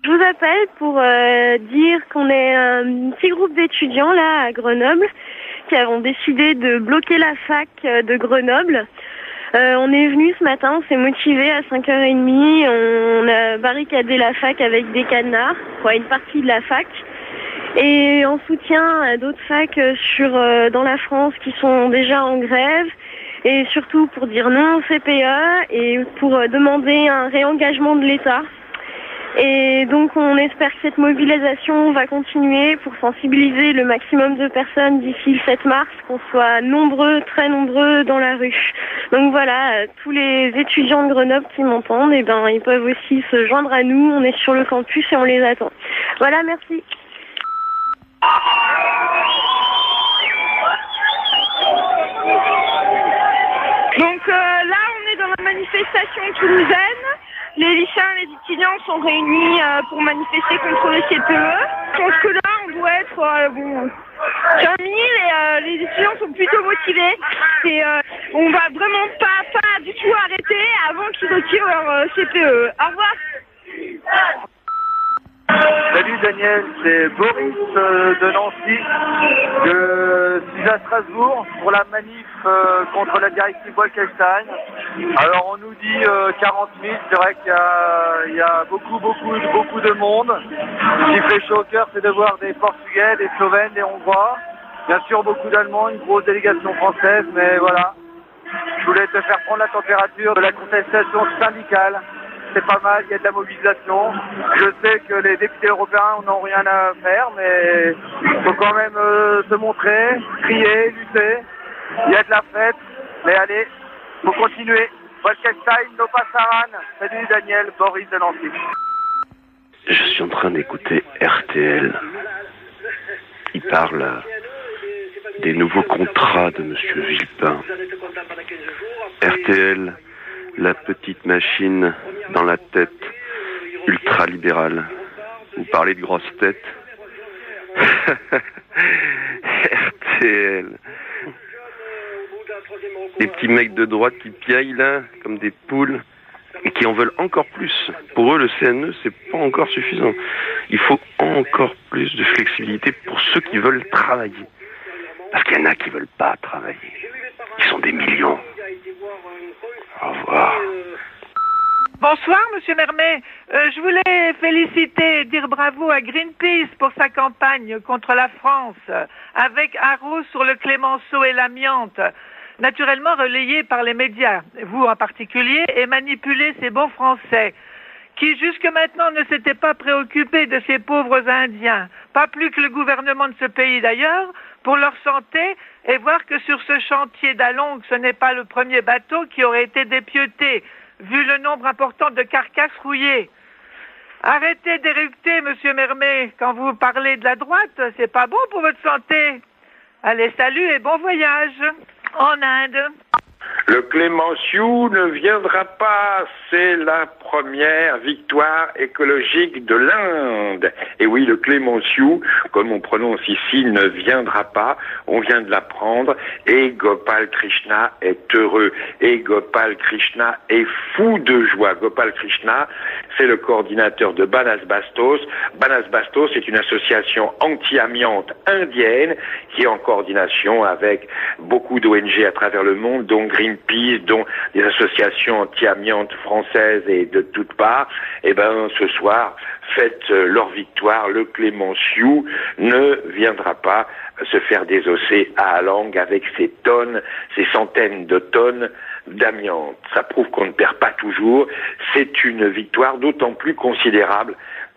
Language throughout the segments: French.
Je vous appelle pour dire qu'on est un petit groupe d'étudiants là à Grenoble qui avons décidé de bloquer la fac de Grenoble. On est venu ce matin, on s'est motivé à 5h30, on a barricadé la fac avec des cadenas, une partie de la fac, et en soutien à d'autres facs dans la France qui sont déjà en grève, et surtout pour dire non au CPE et pour demander un réengagement de l'État. Et donc on espère que cette mobilisation va continuer pour sensibiliser le maximum de personnes d'ici le 7 mars, qu'on soit nombreux, très nombreux dans la rue. Donc voilà, tous les étudiants de Grenoble qui m'entendent, ils peuvent aussi se joindre à nous, on est sur le campus et on les attend. Voilà, merci. Donc là on est dans la manifestation toulousaine. Les lycéens et les étudiants sont réunis pour manifester contre le CPE. Je pense que là, on doit être 15 000 et les étudiants sont plutôt motivés. Et on va vraiment pas du tout arrêter avant qu'ils retirent leur CPE. Au revoir. Salut Daniel, c'est Boris de Nancy. Je suis à Strasbourg pour la manif contre la directive Bolkestein. Alors on nous dit 40 000, c'est vrai qu'il y a beaucoup de monde. Ce qui fait chaud au cœur, c'est de voir des Portugais, des Slovènes, des Hongrois. Bien sûr beaucoup d'Allemands, une grosse délégation française, mais voilà. Je voulais te faire prendre la température de la contestation syndicale. C'est pas mal, il y a de la mobilisation. Je sais que les députés européens n'ont rien à faire, mais il faut quand même se montrer, crier, lutter. Il y a de la fête, mais allez, faut continuer. Bolkestein, no passaran. Salut Daniel, Boris de Nancy. Je suis en train d'écouter RTL. Il parle des nouveaux contrats de Monsieur Villepin. RTL, la petite machine dans la tête ultra-libérale. Vous parlez de grosses têtes. RTL. Des petits mecs de droite qui piaillent là, comme des poules, et qui en veulent encore plus. Pour eux, le CNE, c'est pas encore suffisant. Il faut encore plus de flexibilité pour ceux qui veulent travailler. Parce qu'il y en a qui veulent pas travailler. Ils sont des millions. Au revoir. Bonsoir, Monsieur Mermet. Je voulais féliciter et dire bravo à Greenpeace pour sa campagne contre la France, avec Haro sur le Clémenceau et l'amiante, naturellement relayée par les médias, vous en particulier, et manipuler ces bons Français, qui jusque maintenant ne s'étaient pas préoccupés de ces pauvres Indiens, pas plus que le gouvernement de ce pays d'ailleurs, pour leur santé, et voir que sur ce chantier d'Along, ce n'est pas le premier bateau qui aurait été dépiauté, vu le nombre important de carcasses rouillées. Arrêtez d'éructer, Monsieur Mermet, quand vous parlez de la droite, c'est pas bon pour votre santé. Allez, salut et bon voyage en Inde. Le Clémenceau ne viendra pas, c'est la première victoire écologique de l'Inde. Et oui, le Clémenceau, comme on prononce ici, ne viendra pas, on vient de l'apprendre, et Gopal Krishna est heureux, et Gopal Krishna est fou de joie. Gopal Krishna, c'est le coordinateur de Banas Bastos. Banas Bastos est une association anti-amiante indienne qui est en coordination avec beaucoup d'ONG à travers le monde, dont Greenpeace, dont des associations anti-amiante françaises et de toutes parts. Et ce soir, fête leur victoire. Le Clémenceau ne viendra pas se faire désosser à Alang avec ces tonnes, ces centaines de tonnes d'amiante. Ça prouve qu'on ne perd pas toujours. C'est une victoire d'autant plus considérable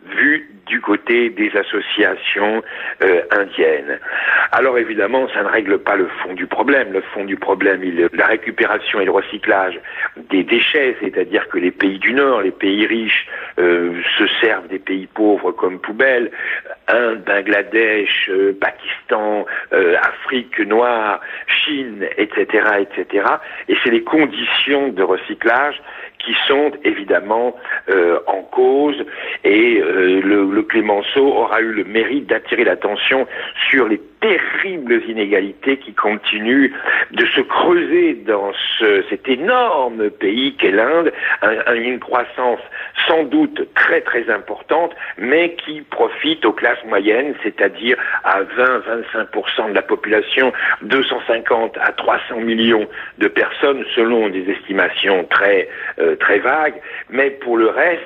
vu du côté des associations indiennes. Alors évidemment, ça ne règle pas le fond du problème. Le fond du problème, la récupération et le recyclage des déchets, c'est-à-dire que les pays du Nord, les pays riches, se servent des pays pauvres comme poubelles. Inde, Bangladesh, Pakistan, Afrique noire, Chine, etc., etc. Et c'est les conditions de recyclage qui sont évidemment en cause et le Clémenceau aura eu le mérite d'attirer l'attention sur les terribles inégalités qui continuent de se creuser dans cet énorme pays qu'est l'Inde, une croissance sans doute très très importante, mais qui profite aux classes moyennes, c'est-à-dire à 20-25% de la population, 250 à 300 millions de personnes selon des estimations très vagues, mais pour le reste,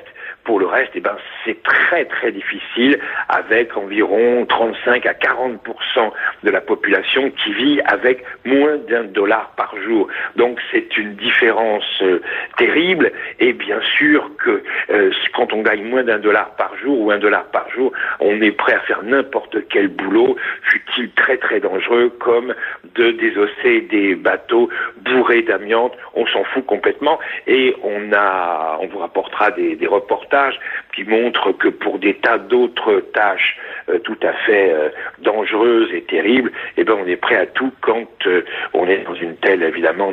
c'est très très difficile, avec environ 35 à 40% de la population qui vit avec moins $1 par jour. Donc c'est une différence terrible, et bien sûr que quand on gagne moins $1 par jour ou $1 par jour, on est prêt à faire n'importe quel boulot, fût-il très très dangereux, comme de désosser des bateaux bourrés d'amiante. On s'en fout complètement, et on vous rapportera des reportages qui montrent que pour des tas d'autres tâches tout à fait dangereuses et terribles, on est prêt à tout quand on est dans une telle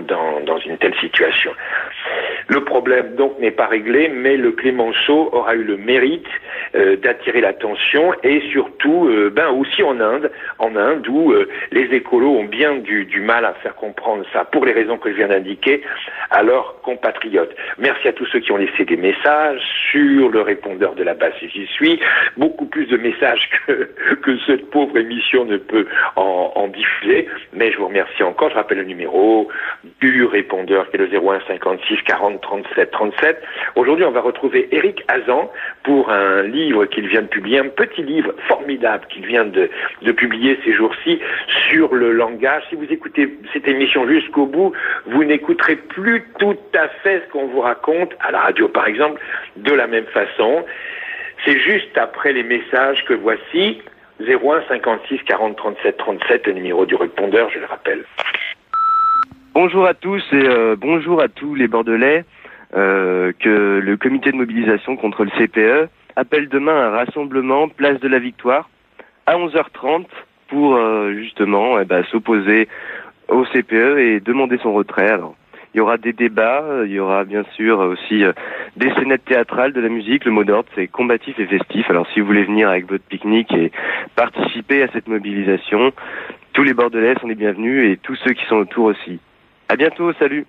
situation. Le problème donc n'est pas réglé, mais le Clémenceau aura eu le mérite d'attirer l'attention, et surtout aussi en Inde où les écolos ont bien du mal à faire comprendre ça, pour les raisons que je viens d'indiquer, à leurs compatriotes. Merci à tous ceux qui ont laissé des messages sur le répondeur de la base J'y suis, beaucoup plus de messages que cette pauvre émission ne peut en diffuser, mais je vous remercie encore. Je rappelle le numéro du répondeur qui est le 01 56 40 37 37. Aujourd'hui, on va retrouver Eric Hazan pour un livre qu'il vient de publier, un petit livre formidable qu'il vient de publier ces jours-ci sur le langage. Si vous écoutez cette émission jusqu'au bout, vous n'écouterez plus tout à fait ce qu'on vous raconte à la radio, par exemple, de la même façon. C'est juste après les messages que voici. 01 56 40 37 37, le numéro du répondeur, je le rappelle. Bonjour à tous et bonjour à tous les Bordelais. Que le comité de mobilisation contre le CPE appelle demain un rassemblement place de la Victoire à 11h30 pour justement s'opposer au CPE et demander son retrait. Alors, il y aura des débats, il y aura bien sûr aussi des scénettes théâtrales, de la musique. Le mot d'ordre, c'est combatif et festif. Alors si vous voulez venir avec votre pique-nique et participer à cette mobilisation, tous les Bordelais sont les bienvenus et tous ceux qui sont autour aussi. À bientôt, salut.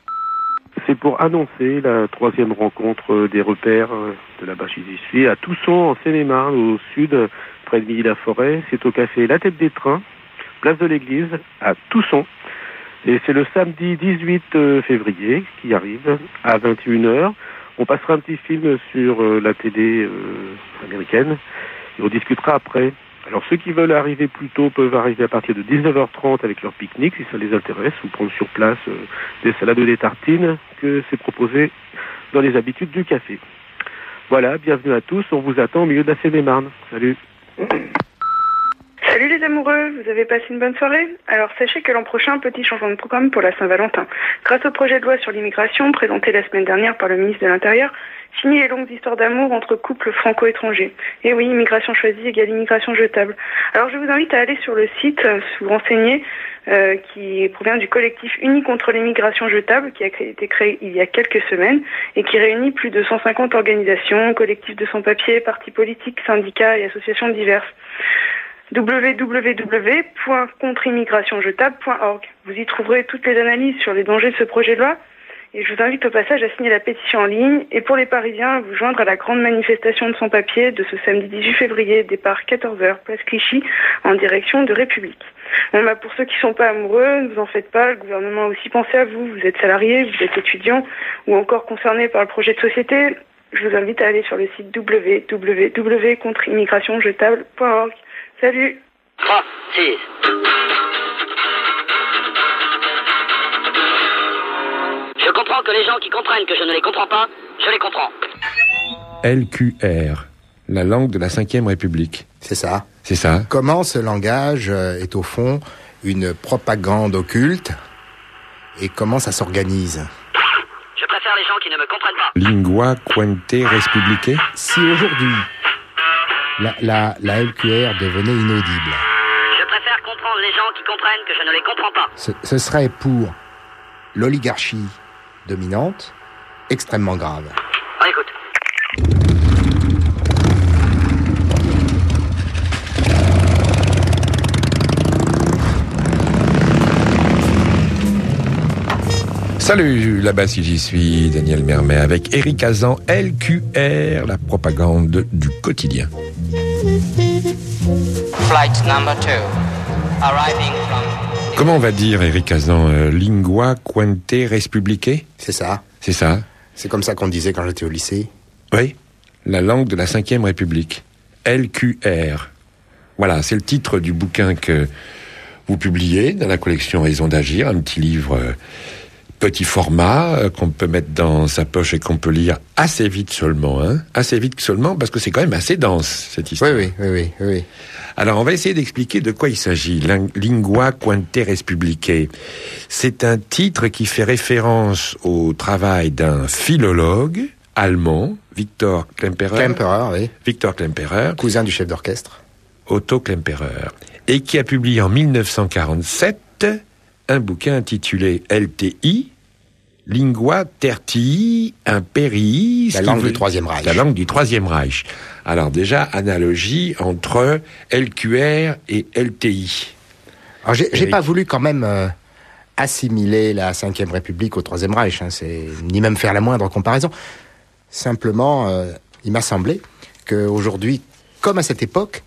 C'est pour annoncer la 3e rencontre des repères de la bâche J'y suis à Tousson, en Seine-et-Marne, au sud, près de Milly-la-Forêt. C'est au café La Tête des Trains, place de l'Église, à Tousson. Et c'est le samedi 18 février qui arrive à 21h. On passera un petit film sur la télé américaine et on discutera après. Alors ceux qui veulent arriver plus tôt peuvent arriver à partir de 19h30 avec leur pique-nique si ça les intéresse, ou prendre sur place des salades ou des tartines que c'est proposé dans les habitudes du café. Voilà, bienvenue à tous, on vous attend au milieu de la Seine-et-Marne. Salut. Salut les amoureux, vous avez passé une bonne soirée? Alors sachez que l'an prochain, petit changement de programme pour la Saint-Valentin. Grâce au projet de loi sur l'immigration, présenté la semaine dernière par le ministre de l'Intérieur, fini les longues histoires d'amour entre couples franco-étrangers. Et oui, immigration choisie égale immigration jetable. Alors je vous invite à aller sur le site, vous renseigner, qui provient du collectif Unis contre l'immigration jetable, qui a été créé il y a quelques semaines, et qui réunit plus de 150 organisations, collectifs de sans-papiers, partis politiques, syndicats et associations diverses. www.contreimmigrationjetable.org. Vous y trouverez toutes les analyses sur les dangers de ce projet de loi, et je vous invite au passage à signer la pétition en ligne, et pour les Parisiens, à vous joindre à la grande manifestation de sans-papiers de ce samedi 18 février, départ 14h, place Clichy, en direction de République. Bon, pour ceux qui sont pas amoureux, ne vous en faites pas, le gouvernement a aussi pensé à vous. Vous êtes salarié, vous êtes étudiant, ou encore concerné par le projet de société. Je vous invite à aller sur le site www.contreimmigrationjetable.org. Salut. 3, 6. Je comprends que les gens qui comprennent que je ne les comprends pas, je les comprends. LQR, la langue de la 5e République. C'est ça. C'est ça. Comment ce langage est au fond une propagande occulte et comment ça s'organise? Je préfère les gens qui ne me comprennent pas. Lingua quente respublique. Si aujourd'hui la LQR devenait inaudible, je préfère comprendre les gens qui comprennent que je ne les comprends pas. Ce serait pour l'oligarchie dominante extrêmement grave. On écoute. Salut, là-bas si j'y suis, Daniel Mermet avec Éric Hazan, LQR, la propagande du quotidien. Flight number 2, arriving from... Comment on va dire, Éric Hazan, lingua quente respublique? C'est ça. C'est ça. C'est comme ça qu'on disait quand j'étais au lycée. Oui, la langue de la 5e République. LQR. Voilà, c'est le titre du bouquin que vous publiez dans la collection Raison d'agir, un petit livre petit format qu'on peut mettre dans sa poche et qu'on peut lire assez vite seulement, assez vite seulement, parce que c'est quand même assez dense, cette histoire. Oui. Alors, on va essayer d'expliquer de quoi il s'agit. Lingua quente respublique. C'est un titre qui fait référence au travail d'un philologue allemand, Victor Klemperer. Victor Klemperer. Cousin du chef d'orchestre. Otto Klemperer. Et qui a publié en 1947 un bouquin intitulé LTI, Lingua Tertii Imperii. La langue du Troisième Reich. La langue du Troisième Reich. Alors déjà, analogie entre LQR et LTI. Alors j'ai pas voulu quand même assimiler la 5e République au Troisième Reich, ni même faire la moindre comparaison. Simplement, il m'a semblé qu'aujourd'hui, comme à cette époque,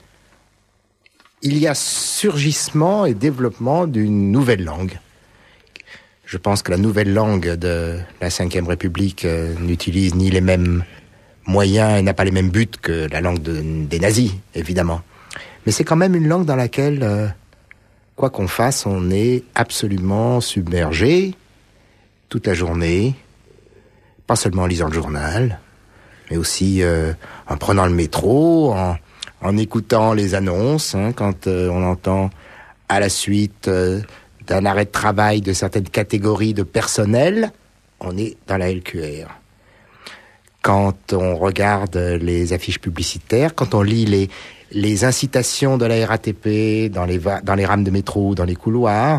il y a surgissement et développement d'une nouvelle langue. Je pense que la nouvelle langue de la 5e République n'utilise ni les mêmes moyens et n'a pas les mêmes buts que la langue des nazis, évidemment. Mais c'est quand même une langue dans laquelle, quoi qu'on fasse, on est absolument submergé toute la journée, pas seulement en lisant le journal, mais aussi en prenant le métro, en écoutant les annonces, quand on entend à la suite d'un arrêt de travail de certaines catégories de personnel, on est dans la LQR. Quand on regarde les affiches publicitaires, quand on lit les incitations de la RATP dans les rames de métro, dans les couloirs,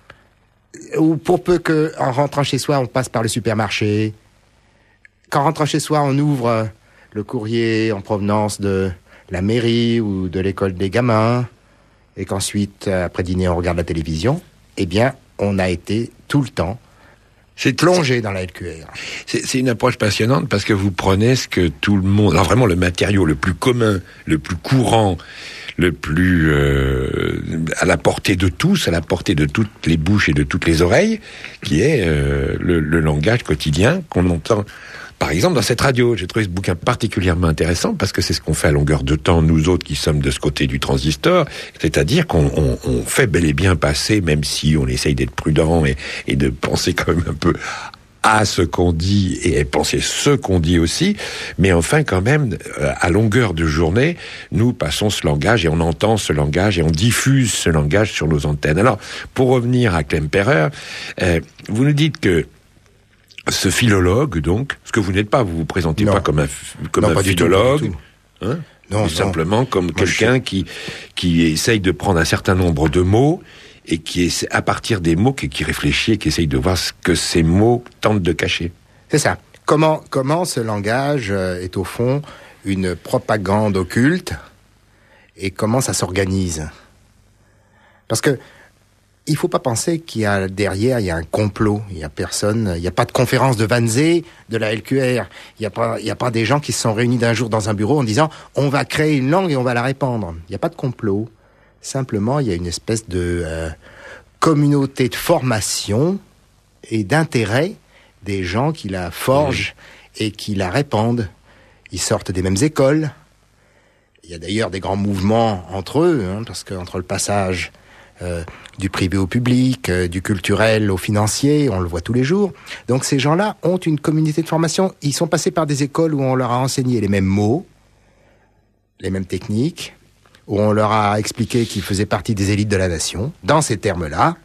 ou pour peu qu'en rentrant chez soi, on passe par le supermarché, qu'en rentrant chez soi, on ouvre le courrier en provenance de la mairie ou de l'école des gamins, et qu'ensuite, après dîner, on regarde la télévision, eh bien, on a été tout le temps plongé dans la LQR. C'est une approche passionnante parce que vous prenez ce que tout le monde... Alors vraiment, le matériau le plus commun, le plus courant, le plus à la portée de tous, à la portée de toutes les bouches et de toutes les oreilles, qui est le langage quotidien qu'on entend... Par exemple, dans cette radio, j'ai trouvé ce bouquin particulièrement intéressant parce que c'est ce qu'on fait à longueur de temps, nous autres qui sommes de ce côté du transistor, c'est-à-dire qu'on fait bel et bien passer, même si on essaye d'être prudent et de penser quand même un peu à ce qu'on dit et penser ce qu'on dit aussi, mais enfin quand même, à longueur de journée, nous passons ce langage et on entend ce langage et on diffuse ce langage sur nos antennes. Alors, pour revenir à Klemperer, vous nous dites que ce philologue, donc, ce que vous n'êtes pas, vous vous présentez pas comme un philologue, non, simplement comme quelqu'un qui essaye de prendre un certain nombre de mots et qui est à partir des mots qui réfléchit et qui essaye de voir ce que ces mots tentent de cacher. C'est ça. Comment ce langage est au fond une propagande occulte et comment ça s'organise? Parce que il faut pas penser qu'il y a derrière, il y a un complot. Il y a personne, il y a pas de conférence de Wannsee de la LQR. Il y a pas des gens qui se sont réunis d'un jour dans un bureau en disant on va créer une langue et on va la répandre. Il n'y a pas de complot. Simplement, il y a une espèce de communauté de formation et d'intérêt des gens qui la forgent et qui la répandent. Ils sortent des mêmes écoles. Il y a d'ailleurs des grands mouvements entre eux, parce qu'entre le passage du privé au public, du culturel au financier, on le voit tous les jours. Donc ces gens-là ont une communauté de formation. Ils sont passés par des écoles où on leur a enseigné les mêmes mots, les mêmes techniques, où on leur a expliqué qu'ils faisaient partie des élites de la nation, dans ces termes-là.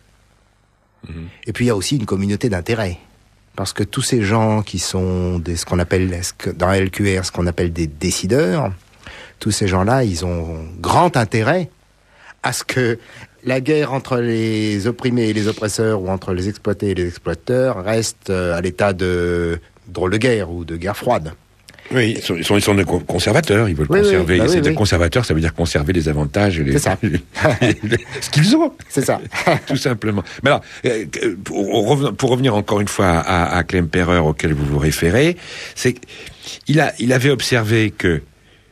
Et puis il y a aussi une communauté d'intérêt. Parce que tous ces gens qui sont ce qu'on appelle, dans LQR, ce qu'on appelle des décideurs, tous ces gens-là, ils ont grand intérêt à ce que la guerre entre les opprimés et les oppresseurs ou entre les exploités et les exploiteurs reste à l'état de drôle de guerre ou de guerre froide. Oui, ils sont des conservateurs, ils veulent conserver. Bah c'est des conservateurs, ça veut dire conserver les avantages et ce qu'ils ont. C'est ça. Tout simplement. Mais alors, pour revenir encore une fois à Klemperer auquel vous vous référez, c'est qu'il avait observé que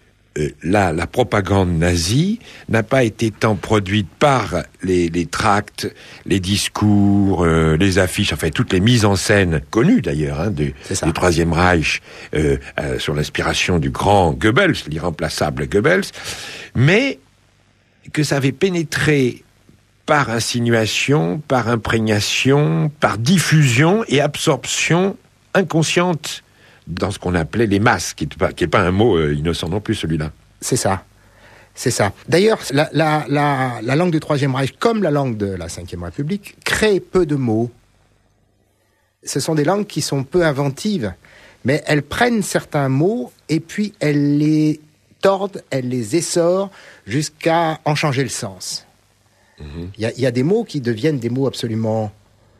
la propagande nazie n'a pas été tant produite par les tracts, les discours, les affiches, enfin toutes les mises en scène connues d'ailleurs du Troisième Reich sur l'inspiration du grand Goebbels, l'irremplaçable Goebbels, mais que ça avait pénétré par insinuation, par imprégnation, par diffusion et absorption inconsciente dans ce qu'on appelait les masses, qui est pas un mot innocent non plus, celui-là. C'est ça. D'ailleurs, la langue du Troisième Reich, comme la langue de la Ve République, crée peu de mots. Ce sont des langues qui sont peu inventives, mais elles prennent certains mots et puis elles les tordent, elles les essorent jusqu'à en changer le sens. Il y a des mots qui deviennent des mots absolument...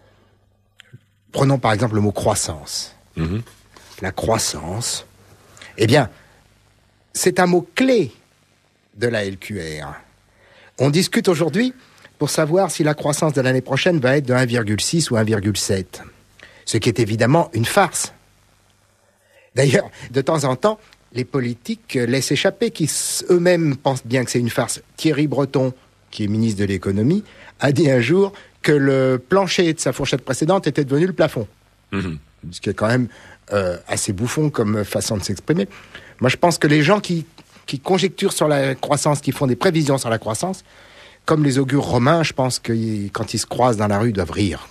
Prenons par exemple le mot croissance. La croissance, eh bien, c'est un mot clé de la LQR. On discute aujourd'hui pour savoir si la croissance de l'année prochaine va être de 1,6 ou 1,7. Ce qui est évidemment une farce. D'ailleurs, de temps en temps, les politiques laissent échapper, qui eux-mêmes pensent bien que c'est une farce. Thierry Breton, qui est ministre de l'économie, a dit un jour que le plancher de sa fourchette précédente était devenu le plafond. Ce qui est quand même assez bouffon comme façon de s'exprimer. Moi, je pense que les gens qui conjecturent sur la croissance, qui font des prévisions sur la croissance, comme les augures romains, je pense que quand ils se croisent dans la rue, ils doivent rire.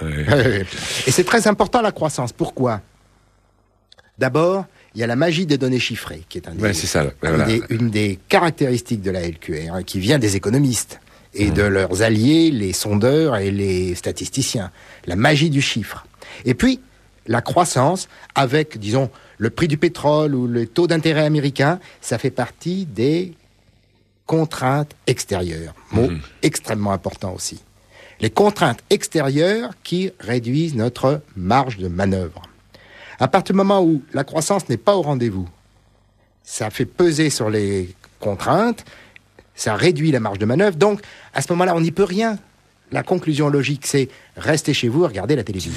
Et c'est très important, la croissance. Pourquoi ? D'abord, il y a la magie des données chiffrées, qui est une des caractéristiques de la LQR, qui vient des économistes et de leurs alliés, les sondeurs et les statisticiens. La magie du chiffre. Et puis, la croissance, avec, disons, le prix du pétrole ou le taux d'intérêt américain, ça fait partie des contraintes extérieures. Mot extrêmement important aussi. Les contraintes extérieures qui réduisent notre marge de manœuvre. À partir du moment où la croissance n'est pas au rendez-vous, ça fait peser sur les contraintes, ça réduit la marge de manœuvre, donc à ce moment-là, on n'y peut rien. La conclusion logique, c'est rester chez vous et regarder la télévision.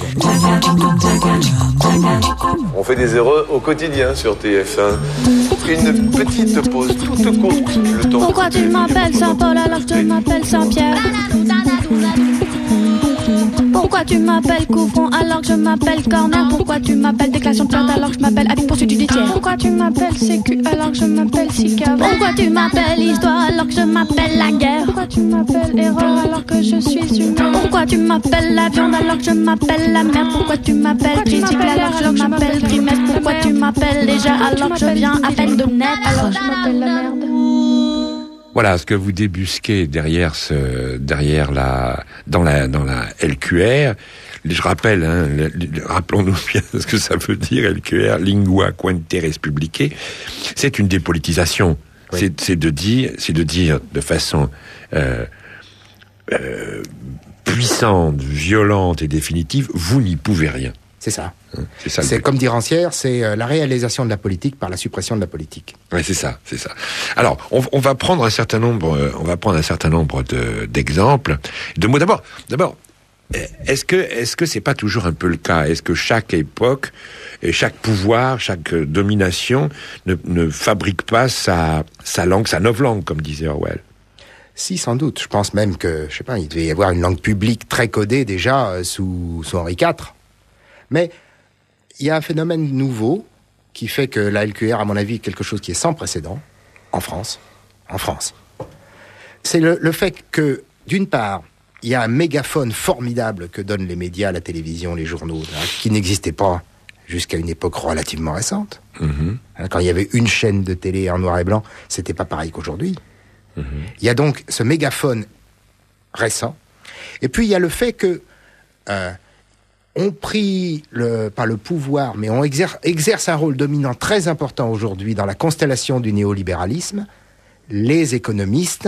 On fait des erreurs au quotidien sur TF1. Une petite pause toute courte. Le temps. Pourquoi tu m'appelles Saint-Paul alors que je m'appelle Saint-Pierre? Pourquoi tu m'appelles Couvron alors que je m'appelle Corner? Pourquoi tu m'appelles Déclaration de plainte alors que je m'appelle Habit poursuite judiciaire? Pourquoi tu m'appelles Sécu alors que je m'appelle Sika? Pourquoi tu m'appelles Histoire alors que je m'appelle la guerre? Pourquoi tu m'appelles Erreur alors que je suis humain? Pourquoi tu m'appelles la viande alors que je m'appelle la merde? Pourquoi tu m'appelles Critique alors que je m'appelle Trimestre? Pourquoi tu m'appelles Légère alors que je viens à peine de naître? Alors je m'appelle la merde. Voilà ce que vous débusquez dans la LQR. Je rappelle, rappelons-nous bien ce que ça veut dire LQR, lingua quante respublicae. C'est une dépolitisation. Oui. C'est de dire de façon puissante, violente et définitive, vous n'y pouvez rien. C'est ça. C'est comme dit Rancière, c'est la réalisation de la politique par la suppression de la politique. Oui, c'est ça. Alors, on va prendre un certain nombre d'exemples, de mots. D'abord, est-ce que c'est pas toujours un peu le cas? Est-ce que chaque époque, et chaque pouvoir, chaque domination ne fabrique pas sa langue, sa novlangue, comme disait Orwell? Si, sans doute. Je pense même que, il devait y avoir une langue publique très codée déjà sous Henri IV. Mais il y a un phénomène nouveau qui fait que la LQR, à mon avis, est quelque chose qui est sans précédent en France. C'est le fait que, d'une part, il y a un mégaphone formidable que donnent les médias, la télévision, les journaux, qui n'existait pas jusqu'à une époque relativement récente. Quand il y avait une chaîne de télé en noir et blanc, c'était pas pareil qu'aujourd'hui. Il y a donc ce mégaphone récent. Et puis, il y a le fait que ont pris, pas le pouvoir, mais on exerce un rôle dominant très important aujourd'hui dans la constellation du néolibéralisme, les économistes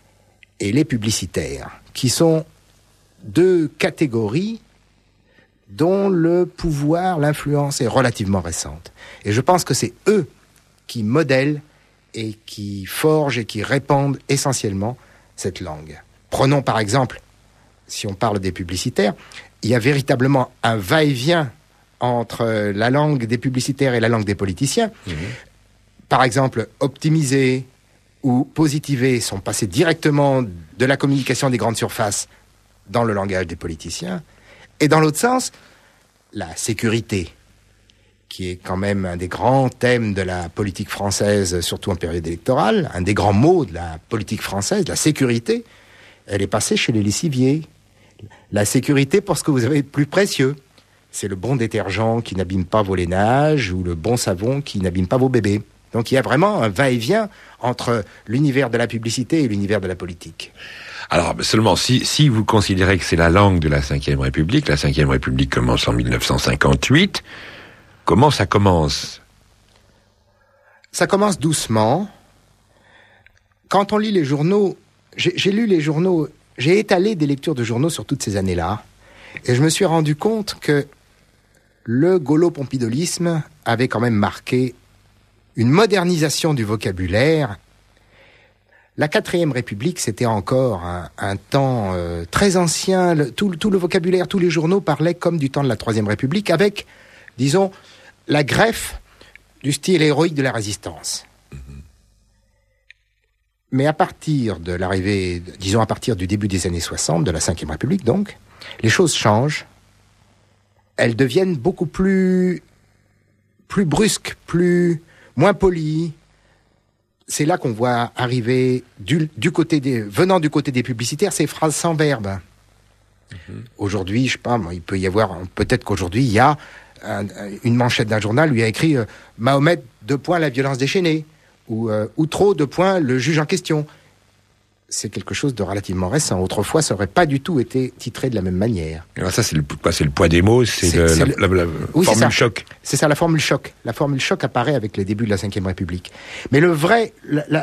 et les publicitaires, qui sont deux catégories dont le pouvoir, l'influence est relativement récente. Et je pense que c'est eux qui modèlent et qui forgent et qui répandent essentiellement cette langue. Prenons par exemple, si on parle des publicitaires, il y a véritablement un va-et-vient entre la langue des publicitaires et la langue des politiciens. Par exemple, optimiser ou positiver sont passés directement de la communication des grandes surfaces dans le langage des politiciens. Et dans l'autre sens, la sécurité, qui est quand même un des grands thèmes de la politique française, surtout en période électorale, un des grands mots de la politique française, la sécurité, elle est passée chez les lessiviers. La sécurité pour ce que vous avez de plus précieux. C'est le bon détergent qui n'abîme pas vos lainages ou le bon savon qui n'abîme pas vos bébés. Donc il y a vraiment un va-et-vient entre l'univers de la publicité et l'univers de la politique. Alors seulement, si vous considérez que c'est la langue de la Ve République, la Ve République commence en 1958, comment ça commence ? Ça commence doucement. Quand on lit les journaux, j'ai lu les journaux, j'ai étalé des lectures de journaux sur toutes ces années-là, et je me suis rendu compte que le gaulo-pompidolisme avait quand même marqué une modernisation du vocabulaire. La 4e République, c'était encore un temps très ancien. Tout le vocabulaire, tous les journaux parlaient comme du temps de la 3e République, avec, disons, la greffe du style héroïque de la résistance. Mais à partir de l'arrivée, disons à partir du début des années 60, de la 5e République donc, les choses changent. Elles deviennent beaucoup plus brusques, moins polies. C'est là qu'on voit arriver, venant du côté des publicitaires, ces phrases sans verbe. Aujourd'hui, je sais pas, il peut y avoir, peut-être qu'aujourd'hui, il y a une manchette d'un journal lui a écrit Mahomet, : la violence déchaînée, ou trop, : le juge en question. C'est quelque chose de relativement récent. Autrefois, ça n'aurait pas du tout été titré de la même manière. Alors ça, c'est le poids des mots, c'est la formule choc. C'est ça, la formule choc. La formule choc apparaît avec les débuts de la Ve République. Mais le vrai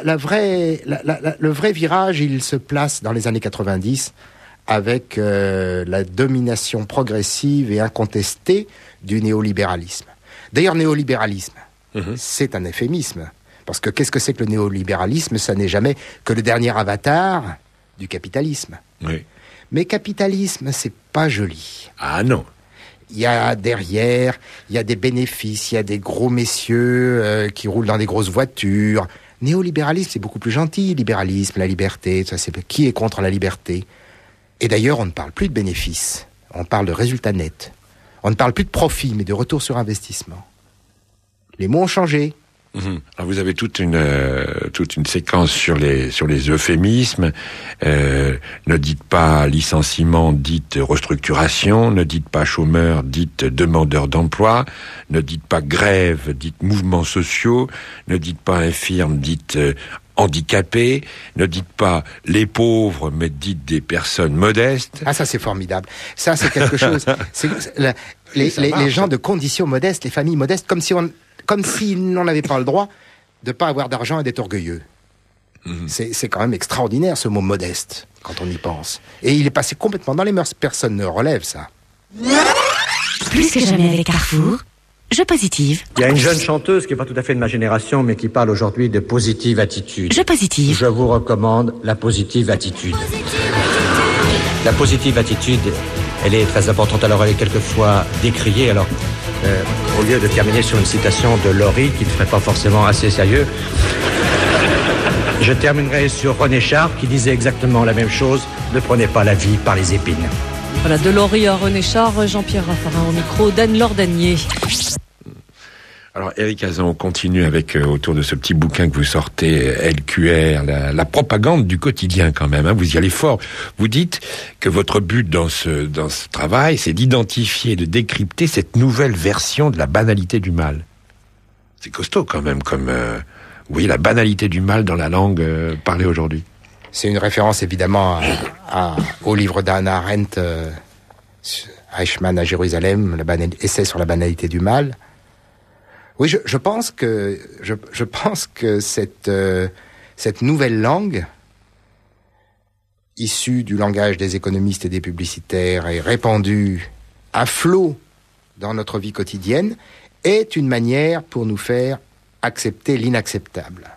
virage, il se place dans les années 90 avec la domination progressive et incontestée du néolibéralisme. D'ailleurs, néolibéralisme, c'est un euphémisme. Parce que qu'est-ce que c'est que le néolibéralisme ? Ça n'est jamais que le dernier avatar du capitalisme. Oui. Mais capitalisme, c'est pas joli. Ah non. Il y a derrière, il y a des bénéfices, il y a des gros messieurs qui roulent dans des grosses voitures. Néolibéralisme, c'est beaucoup plus gentil. Libéralisme, la liberté, ça, c'est qui est contre la liberté ? Et d'ailleurs, on ne parle plus de bénéfices. On parle de résultats nets. On ne parle plus de profit, mais de retour sur investissement. Les mots ont changé. Alors vous avez toute une séquence sur les euphémismes. Ne dites pas licenciement, dites restructuration. Ne dites pas chômeur, dites demandeur d'emploi. Ne dites pas grève, dites mouvements sociaux. Ne dites pas infirme, dites handicapés. Ne dites pas les pauvres, mais dites des personnes modestes. Ah, ça c'est formidable. Ça c'est quelque chose. Les gens de conditions modestes, les familles modestes, comme s'ils n'en avaient pas le droit de ne pas avoir d'argent et d'être orgueilleux. C'est quand même extraordinaire, ce mot modeste, quand on y pense. Et il est passé complètement dans les mœurs. Personne ne relève ça. Plus que jamais avec Carrefour, je positive. Il y a une jeune chanteuse qui n'est pas tout à fait de ma génération, mais qui parle aujourd'hui de positive attitude. Je positive. Je vous recommande la positive attitude. La positive attitude, elle est très importante. Alors, elle est quelquefois décriée. Alors, au lieu de terminer sur une citation de Laurie, qui ne serait pas forcément assez sérieux, je terminerai sur René Char, qui disait exactement la même chose. Ne prenez pas la vie par les épines. Voilà, de Laurie à René Char, Jean-Pierre Raffarin au micro, d'Anne-Laure Danier. Alors, Éric Hazan, on continue avec, autour de ce petit bouquin que vous sortez, LQR, la propagande du quotidien quand même, hein, vous y allez fort. Vous dites que votre but dans ce travail, c'est d'identifier, de décrypter cette nouvelle version de la banalité du mal. C'est costaud quand même, comme, vous voyez, la banalité du mal dans la langue parlée aujourd'hui. C'est une référence évidemment au livre d'Hannah Arendt, Eichmann à Jérusalem, essai sur la banalité du mal. Oui, je pense que cette nouvelle langue, issue du langage des économistes et des publicitaires, et répandue à flot dans notre vie quotidienne, est une manière pour nous faire accepter l'inacceptable.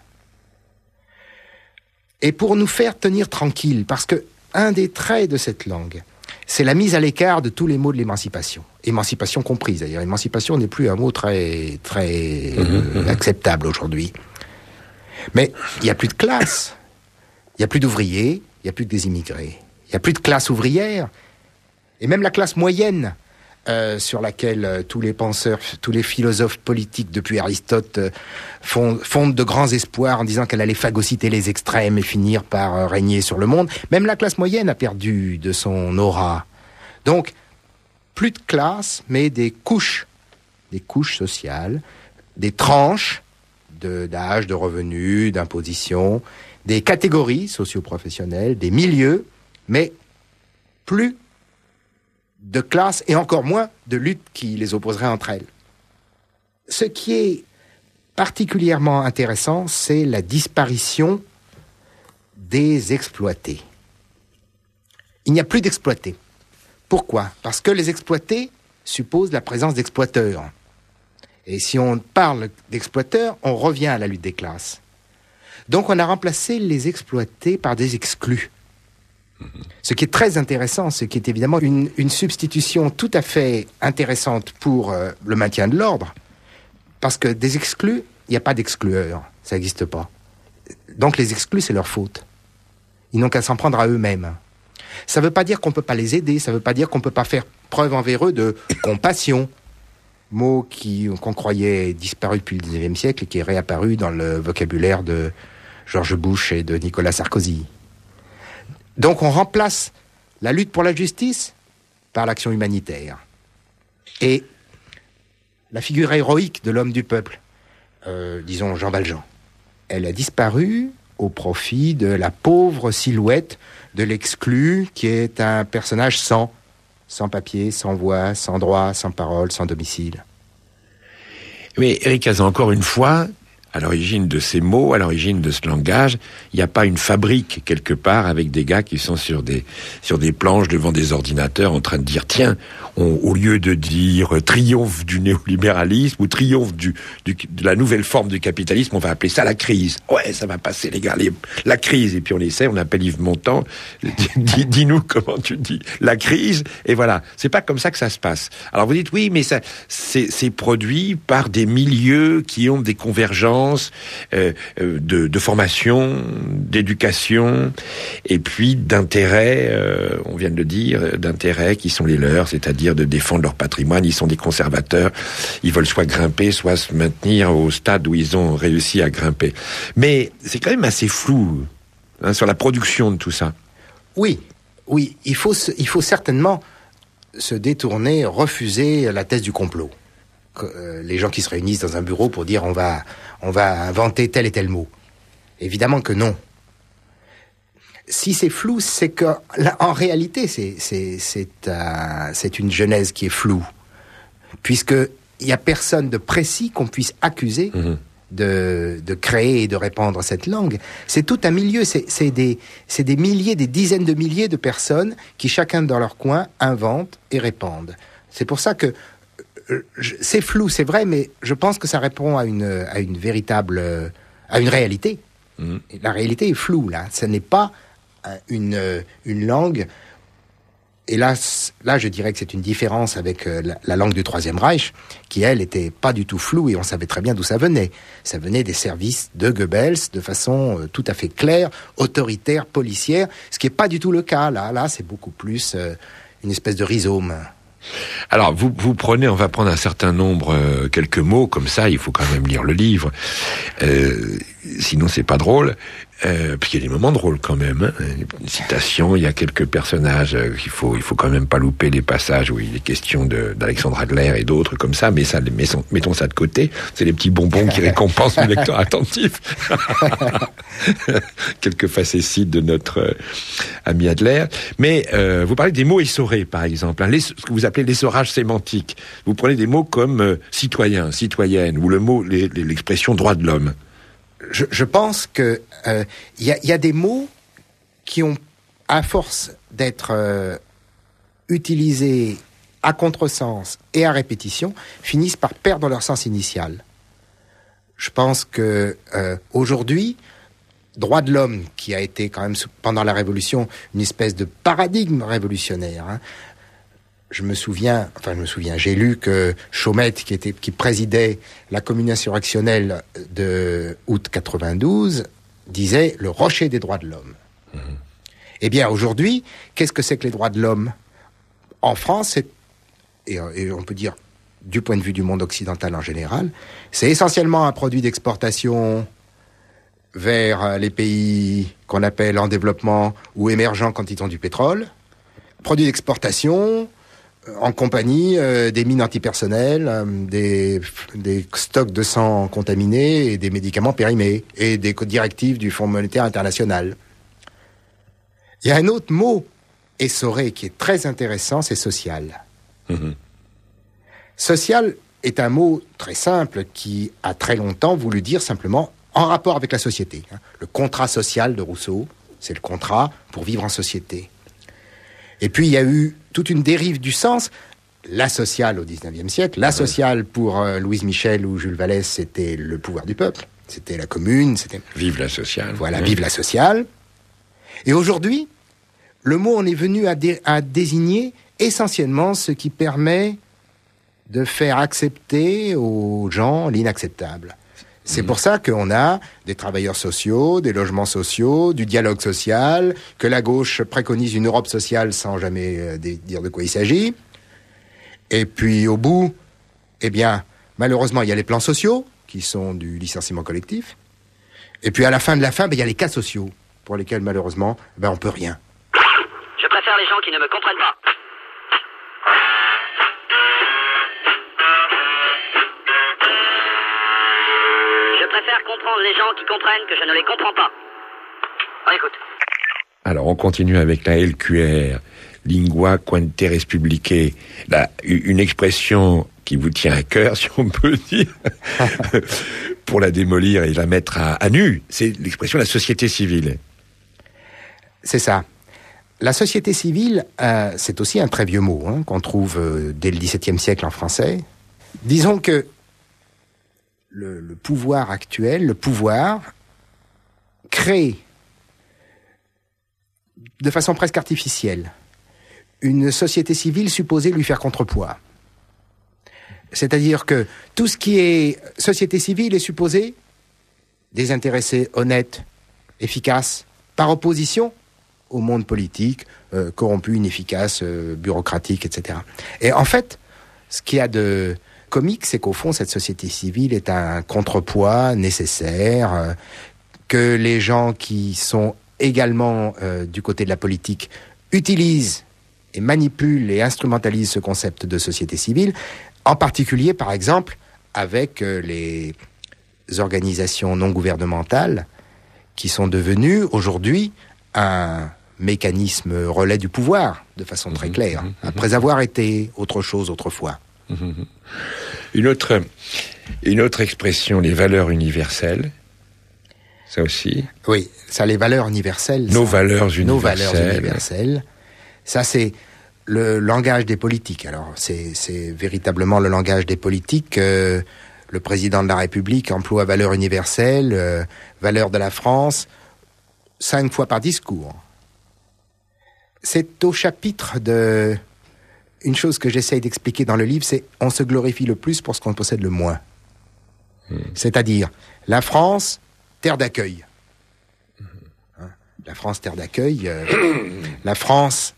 Et pour nous faire tenir tranquilles, parce que un des traits de cette langue, c'est la mise à l'écart de tous les mots de l'émancipation. Émancipation comprise, d'ailleurs. Émancipation n'est plus un mot très acceptable aujourd'hui. Mais il n'y a plus de classe, il n'y a plus d'ouvriers, il n'y a plus que des immigrés, il n'y a plus de classe ouvrière, et même la classe moyenne, sur laquelle tous les penseurs, tous les philosophes politiques depuis Aristote fondent de grands espoirs en disant qu'elle allait phagocyter les extrêmes et finir par régner sur le monde. Même la classe moyenne a perdu de son aura. Donc, plus de classe, mais des couches sociales, des tranches d'âge, de revenus, d'imposition, des catégories socio-professionnelles, des milieux, mais plus de classe et encore moins de lutte qui les opposerait entre elles. Ce qui est particulièrement intéressant, c'est la disparition des exploités. Il n'y a plus d'exploités. Pourquoi ? Parce que les exploités supposent la présence d'exploiteurs. Et si on parle d'exploiteurs, on revient à la lutte des classes. Donc on a remplacé les exploités par des exclus. Ce qui est très intéressant, ce qui est évidemment une substitution tout à fait intéressante pour le maintien de l'ordre, parce que des exclus, il n'y a pas d'exclueurs, ça n'existe pas. Donc les exclus, c'est leur faute. Ils n'ont qu'à s'en prendre à eux-mêmes. Ça ne veut pas dire qu'on ne peut pas les aider, ça ne veut pas dire qu'on ne peut pas faire preuve envers eux de compassion, mot qu'on croyait disparu depuis le XIXe siècle et qui est réapparu dans le vocabulaire de George Bush et de Nicolas Sarkozy. Donc on remplace la lutte pour la justice par l'action humanitaire. Et la figure héroïque de l'homme du peuple, disons Jean Valjean, elle a disparu au profit de la pauvre silhouette de l'exclu qui est un personnage sans papier, sans voix, sans droit, sans parole, sans domicile. Mais Éric Cazin, encore une fois, à l'origine de ces mots, à l'origine de ce langage, il n'y a pas une fabrique quelque part avec des gars qui sont sur des planches devant des ordinateurs en train de dire tiens, au lieu de dire triomphe du néolibéralisme ou triomphe de la nouvelle forme du capitalisme, on va appeler ça la crise. Ouais, ça va passer les gars, la crise. Et puis on essaie, on appelle Yves Montand, dis-nous comment tu dis la crise. Et voilà, c'est pas comme ça que ça se passe. Alors vous dites oui, mais ça c'est produit par des milieux qui ont des convergences de formation, d'éducation, et puis d'intérêts, on vient de le dire, d'intérêts qui sont les leurs, c'est-à-dire de défendre leur patrimoine. Ils sont des conservateurs, ils veulent soit grimper, soit se maintenir au stade où ils ont réussi à grimper. Mais c'est quand même assez flou sur la production de tout ça. Oui, il faut certainement se détourner, refuser la thèse du complot. Les gens qui se réunissent dans un bureau pour dire on va inventer tel et tel mot. Évidemment que non. Si c'est flou, c'est que là, en réalité c'est une genèse qui est floue, puisque il y a personne de précis qu'on puisse accuser de créer et de répandre cette langue. C'est tout un milieu, c'est des milliers, des dizaines de milliers de personnes qui chacun dans leur coin inventent et répandent. C'est pour ça que c'est flou, c'est vrai, mais je pense que ça répond à une véritable, à une réalité. La réalité est floue, là. Ce n'est pas une langue. Et là, je dirais que c'est une différence avec la langue du Troisième Reich, qui, elle, était pas du tout floue, et on savait très bien d'où ça venait. Ça venait des services de Goebbels, de façon tout à fait claire, autoritaire, policière, ce qui est pas du tout le cas. Là, c'est beaucoup plus une espèce de rhizome. Alors, vous prenez, on va prendre un certain nombre, quelques mots, comme ça, il faut quand même lire le livre. Sinon, c'est pas drôle. Parce qu'il y a des moments drôles quand même, hein. Une citation, il y a quelques personnages, il faut quand même pas louper les passages où il est question d'Alexandre Adler et d'autres comme ça, mais ça, mettons ça de côté. C'est les petits bonbons qui récompensent le lecteur attentif. Quelques facéties de notre ami Adler. Mais vous parlez des mots essorés, par exemple, hein, ce que vous appelez l'essorage sémantique. Vous prenez des mots comme citoyen, citoyenne, ou l'expression droit de l'homme. Je pense que y a des mots qui ont, à force d'être utilisés à contresens et à répétition, finissent par perdre leur sens initial. Je pense que aujourd'hui, droit de l'homme, qui a été quand même pendant la Révolution une espèce de paradigme révolutionnaire. Hein. Je me souviens, j'ai lu que Chaumette, qui présidait la commune insurrectionnelle de août 92, disait le rocher des droits de l'homme. Mmh. Eh bien, aujourd'hui, qu'est-ce que c'est que les droits de l'homme ? En France, et on peut dire, du point de vue du monde occidental en général, c'est essentiellement un produit d'exportation vers les pays qu'on appelle en développement ou émergents quand ils ont du pétrole, produit d'exportation en compagnie des mines antipersonnelles, des stocks de sang contaminés et des médicaments périmés et des directives du Fonds monétaire international. Il y a un autre mot essoré qui est très intéressant, c'est social. Mmh. Social est un mot très simple qui a très longtemps voulu dire simplement en rapport avec la société. Le contrat social de Rousseau, c'est le contrat pour vivre en société. Et puis il y a eu toute une dérive du sens. La sociale au XIXe siècle, la sociale pour Louise Michel ou Jules Vallès, c'était le pouvoir du peuple, c'était la commune, c'était... Vive la sociale. Voilà, vive la sociale. Et aujourd'hui, le mot en est venu à désigner essentiellement ce qui permet de faire accepter aux gens l'inacceptable. C'est pour ça qu'on a des travailleurs sociaux, des logements sociaux, du dialogue social, que la gauche préconise une Europe sociale sans jamais dire de quoi il s'agit. Et puis au bout, eh bien, malheureusement, il y a les plans sociaux, qui sont du licenciement collectif. Et puis à la fin de la fin, il y a les cas sociaux, pour lesquels malheureusement, on peut rien. Je préfère les gens qui ne me comprennent pas. Comprendre les gens qui comprennent que je ne les comprends pas. On écoute. Alors, on continue avec la LQR, Lingua Quante Respublicae, une expression qui vous tient à cœur, si on peut dire, pour la démolir et la mettre à nu. C'est l'expression de la société civile. C'est ça. La société civile, c'est aussi un très vieux mot, qu'on trouve dès le XVIIe siècle en français. Disons que le pouvoir actuel, le pouvoir crée de façon presque artificielle une société civile supposée lui faire contrepoids. C'est-à-dire que tout ce qui est société civile est supposé désintéressé, honnête, efficace, par opposition au monde politique, corrompu, inefficace, bureaucratique, etc. Et en fait, ce qu'il y a de comique, c'est qu'au fond, cette société civile est un contrepoids nécessaire, que les gens qui sont également du côté de la politique utilisent et manipulent et instrumentalisent ce concept de société civile, en particulier, par exemple, avec les organisations non gouvernementales qui sont devenues aujourd'hui un mécanisme relais du pouvoir, de façon très claire, après avoir été autre chose autrefois. Une autre expression, les valeurs universelles, ça aussi. Oui, ça, les valeurs universelles. Nos valeurs universelles. Nos valeurs universelles. Ça, c'est le langage des politiques. Alors, c'est véritablement le langage des politiques. Le président de la République emploie valeurs universelles, valeurs de la France, 5 fois par discours. C'est au chapitre de... Une chose que j'essaye d'expliquer dans le livre, c'est on se glorifie le plus pour ce qu'on possède le moins. C'est-à-dire, la France, terre d'accueil. La France, terre d'accueil. La France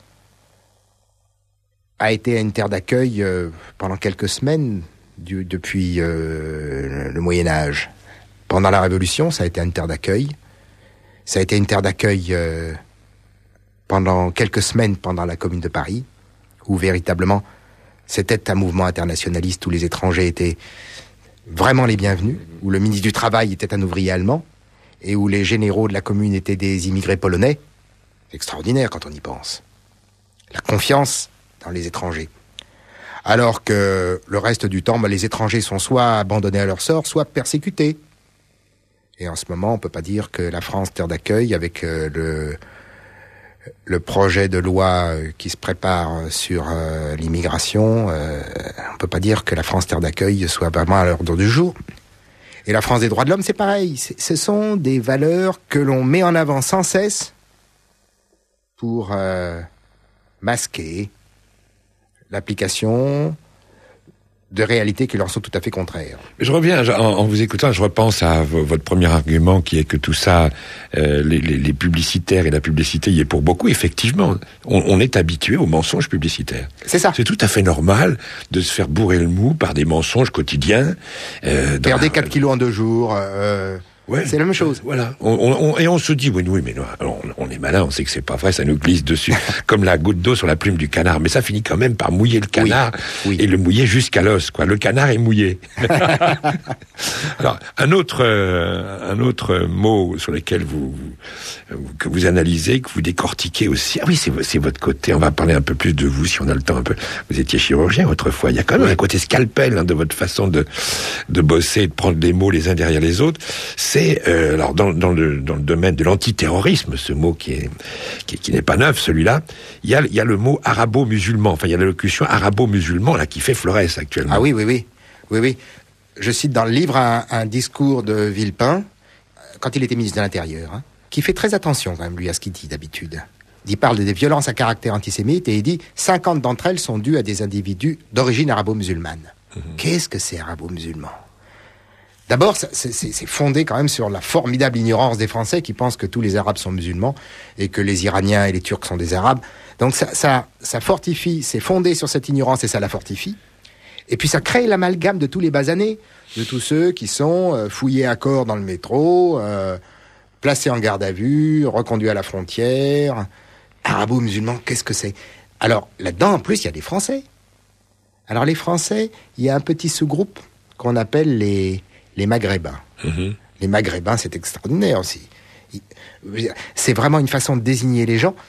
a été une terre d'accueil pendant quelques semaines depuis le Moyen-Âge. Pendant la Révolution, ça a été une terre d'accueil. Ça a été une terre d'accueil pendant quelques semaines pendant la Commune de Paris, où véritablement c'était un mouvement internationaliste où les étrangers étaient vraiment les bienvenus, où le ministre du Travail était un ouvrier allemand, et où les généraux de la Commune étaient des immigrés polonais. C'est extraordinaire quand on y pense. La confiance dans les étrangers. Alors que le reste du temps, les étrangers sont soit abandonnés à leur sort, soit persécutés. Et en ce moment, on peut pas dire que la France, terre d'accueil, avec le projet de loi qui se prépare sur l'immigration, on peut pas dire que la France terre d'accueil soit vraiment à l'ordre du jour. Et la France des droits de l'homme, c'est pareil. Ce sont des valeurs que l'on met en avant sans cesse pour masquer l'application de réalités qui leur sont tout à fait contraires. Je reviens, en vous écoutant, je repense à votre premier argument qui est que tout ça, les publicitaires et la publicité y est pour beaucoup. Effectivement, on est habitué aux mensonges publicitaires. C'est ça. C'est tout à fait normal de se faire bourrer le mou par des mensonges quotidiens. Perdre 4 kilos en 2 jours... Ouais, c'est la même chose. Voilà. Et on se dit, oui, mais non, on est malin, on sait que c'est pas vrai, ça nous glisse dessus, comme la goutte d'eau sur la plume du canard. Mais ça finit quand même par mouiller le canard, et le mouiller jusqu'à l'os, quoi. Le canard est mouillé. Alors, un autre mot sur lequel que vous analysez, que vous décortiquez aussi. Ah oui, c'est votre côté. On va parler un peu plus de vous, si on a le temps un peu. Vous étiez chirurgien autrefois. Il y a quand même un côté scalpel, de votre façon de bosser, de prendre les mots les uns derrière les autres. C'est alors dans le domaine de l'antiterrorisme, ce mot qui n'est pas neuf, celui-là. Il y a le mot arabo-musulman. Enfin, il y a la locution arabo-musulman là qui fait florès actuellement. Ah oui. Je cite dans le livre un discours de Villepin quand il était ministre de l'Intérieur, qui fait très attention quand même lui à ce qu'il dit d'habitude. Il parle des violences à caractère antisémite et il dit 50 d'entre elles sont dues à des individus d'origine arabo-musulmane. Qu'est-ce que c'est arabo-musulman ? D'abord, c'est fondé quand même sur la formidable ignorance des Français qui pensent que tous les Arabes sont musulmans et que les Iraniens et les Turcs sont des Arabes. Donc ça fortifie, c'est fondé sur cette ignorance et ça la fortifie. Et puis ça crée l'amalgame de tous les basanés, de tous ceux qui sont fouillés à corps dans le métro, placés en garde à vue, reconduits à la frontière. Arabo-musulmans, qu'est-ce que c'est ? Alors là-dedans, en plus, il y a des Français. Alors les Français, il y a un petit sous-groupe qu'on appelle les Maghrébins. Les Maghrébins, c'est extraordinaire aussi. C'est vraiment une façon de désigner les gens.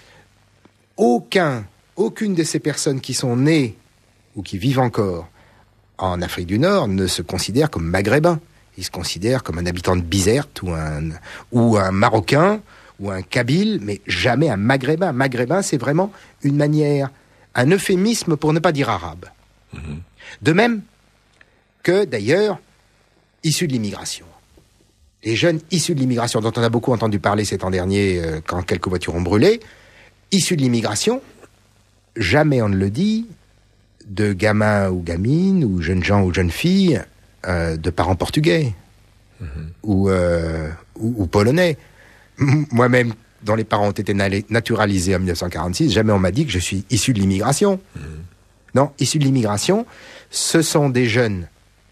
Aucune de ces personnes qui sont nées ou qui vivent encore en Afrique du Nord ne se considère comme Maghrébin. Ils se considèrent comme un habitant de Bizerte ou un Marocain ou un Kabyle, mais jamais un Maghrébin. Maghrébin, c'est vraiment une manière, un euphémisme pour ne pas dire arabe. De même que, d'ailleurs, issus de l'immigration. Les jeunes issus de l'immigration, dont on a beaucoup entendu parler ces temps derniers quand quelques voitures ont brûlé, issus de l'immigration, jamais on ne le dit de gamins ou gamines, ou jeunes gens ou jeunes filles, de parents portugais ou polonais. Moi-même, dont les parents ont été naturalisés en 1946, jamais on m'a dit que je suis issu de l'immigration. Non, issus de l'immigration, ce sont des jeunes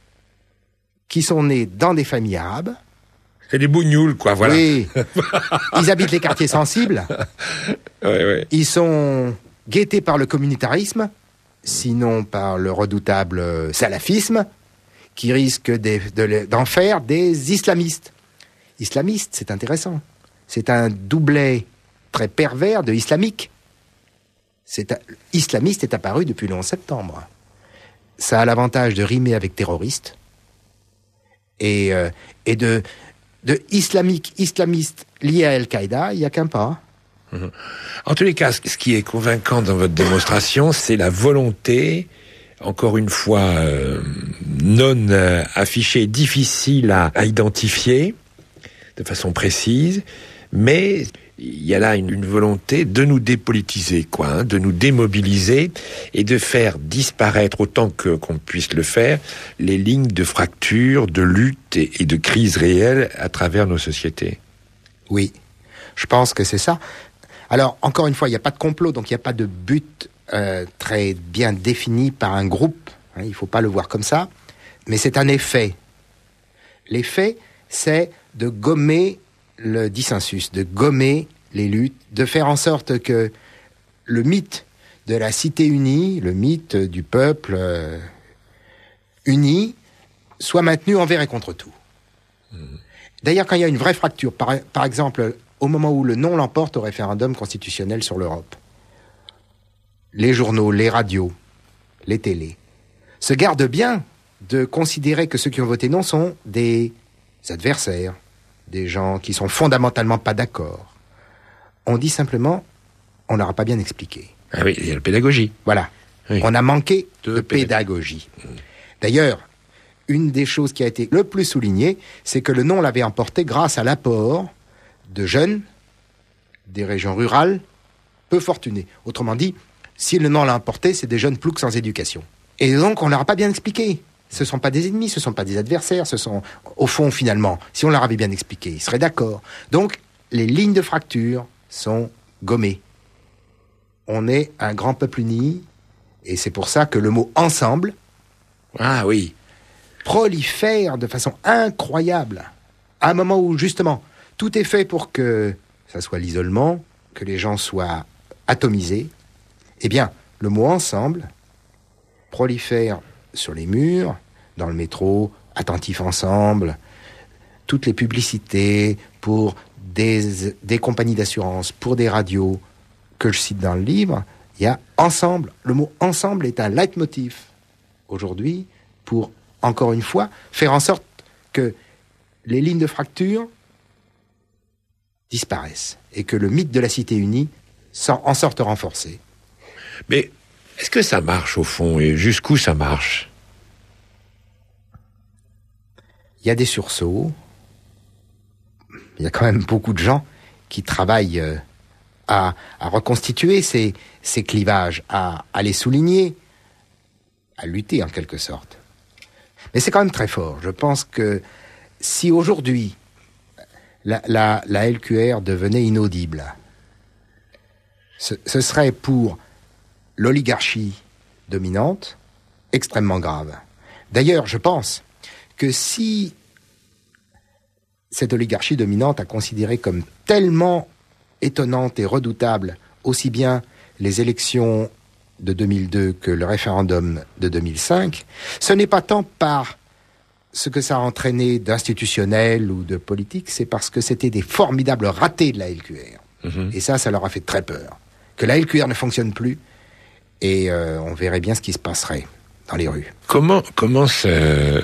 qui sont nés dans des familles arabes. C'est des bougnoules, quoi, voilà. Oui. Ils habitent les quartiers sensibles. Ouais. Ils sont guettés par le communautarisme, sinon par le redoutable salafisme, qui risque d'en faire des islamistes. Islamiste, c'est intéressant. C'est un doublet très pervers de islamique. Islamiste est apparu depuis le 11 septembre. Ça a l'avantage de rimer avec terroriste et de islamiste lié à Al-Qaïda, il n'y a qu'un pas. En tous les cas, ce qui est convaincant dans votre démonstration, c'est la volonté, encore une fois, non affichée, difficile à identifier de façon précise, mais il y a là une volonté de nous dépolitiser, de nous démobiliser et de faire disparaître autant qu'on puisse le faire les lignes de fracture, de lutte et de crise réelle à travers nos sociétés. Oui, je pense que c'est ça. Alors, encore une fois, il n'y a pas de complot, donc il n'y a pas de but très bien défini par un groupe. Il ne faut pas le voir comme ça. Mais c'est un effet. L'effet, c'est de gommer le dissensus, de gommer les luttes, de faire en sorte que le mythe de la cité unie, le mythe du peuple uni, soit maintenu envers et contre tout. D'ailleurs, quand il y a une vraie fracture, par exemple, au moment où le non l'emporte au référendum constitutionnel sur l'Europe, les journaux, les radios, les télés se gardent bien de considérer que ceux qui ont voté non sont des adversaires, des gens qui sont fondamentalement pas d'accord. On dit simplement, on n'aura pas bien expliqué. Ah oui, il y a la pédagogie. Voilà. Oui. On a manqué de pédagogie. D'ailleurs, une des choses qui a été le plus soulignée, c'est que le nom l'avait emporté grâce à l'apport de jeunes des régions rurales peu fortunés. Autrement dit, si le nom l'a emporté, c'est des jeunes ploucs sans éducation. Et donc, on ne leur a pas bien expliqué. Ce ne sont pas des ennemis, ce ne sont pas des adversaires, ce sont, au fond, finalement, si on leur avait bien expliqué, ils seraient d'accord. Donc, les lignes de fracture sont gommées. On est un grand peuple uni, et c'est pour ça que le mot « ensemble » prolifère de façon incroyable. À un moment où, justement, tout est fait pour que ça soit l'isolement, que les gens soient atomisés, eh bien, le mot « ensemble » prolifère sur les murs, dans le métro, attentifs ensemble, toutes les publicités pour des compagnies d'assurance, pour des radios que je cite dans le livre, il y a ensemble. Le mot ensemble est un leitmotiv aujourd'hui pour, encore une fois, faire en sorte que les lignes de fracture disparaissent et que le mythe de la cité unie en sorte renforcé. Mais est-ce que ça marche au fond et jusqu'où ça marche ? Il y a des sursauts. Il y a quand même beaucoup de gens qui travaillent à reconstituer ces clivages, à les souligner, à lutter en quelque sorte. Mais c'est quand même très fort. Je pense que si aujourd'hui la LQR devenait inaudible, ce serait pour l'oligarchie dominante extrêmement grave. D'ailleurs, je pense que si cette oligarchie dominante a considéré comme tellement étonnante et redoutable aussi bien les élections de 2002 que le référendum de 2005, ce n'est pas tant par ce que ça a entraîné d'institutionnel ou de politique, c'est parce que c'était des formidables ratés de la LQR. Et ça leur a fait très peur. Que la LQR ne fonctionne plus, et on verrait bien ce qui se passerait dans les rues. Comment se